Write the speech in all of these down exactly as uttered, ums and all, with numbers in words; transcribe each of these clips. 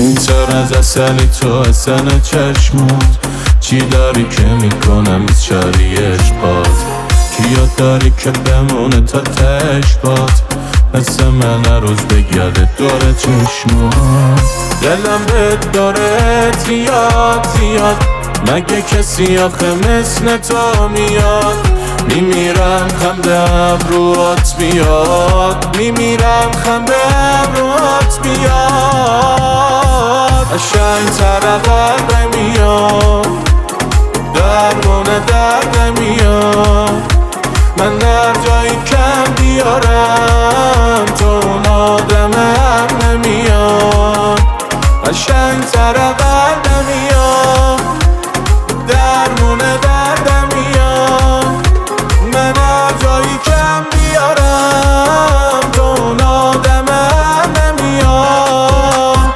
تر از اصلی تو اصلا چشمات، چی داری که میکنم از شریش باد؟ کیا داری که بمونه تا تش باد؟ مثل من هر روز بگرده داره چشمات. دلم بهت داره زیاد زیاد، مگه کسی آخه مثل تو میاد؟ میمیرم خنده ابروات بیاد، میمیرم خنده ابروات بیاد. قشنگ تر قلب میاد، درمونه درد میاد. من در جایی کم بیارم تو اون آدمم نمیاد. قشنگ تر قلب میاد، درمونه درد میاد. من هر جایی کم بیارم تو اون آدمم نمیاد.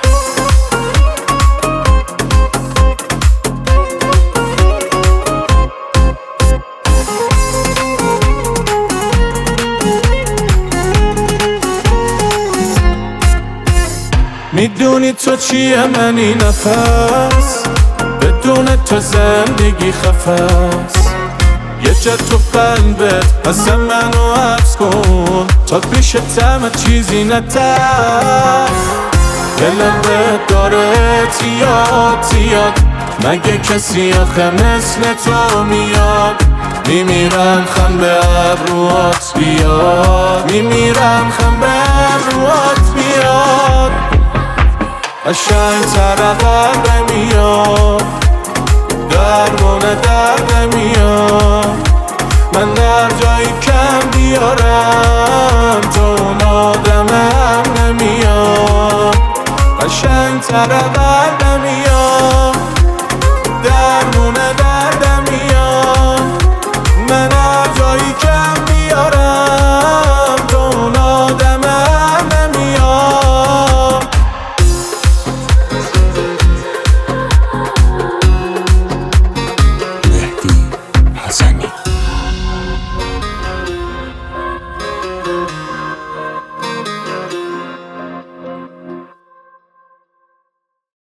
میدونی تو چیه من این نفس، بدون تو زندگی خفست. یه جا تو قلبت اصلا منو حبس کن، تا پیش همه چیزی نترس. دلم بهت داره زیاد زیاد، مگه کسی آخه مثل تو میاد؟ میمیرم خم به ابروات بیاد، میمیرم خم به ابروات بیاد. قشنگ تر قلب میاد، درمونه درد میاد. من در جایی کم بیارم تو اون آدمم نمیاد. قشنگ تر قلب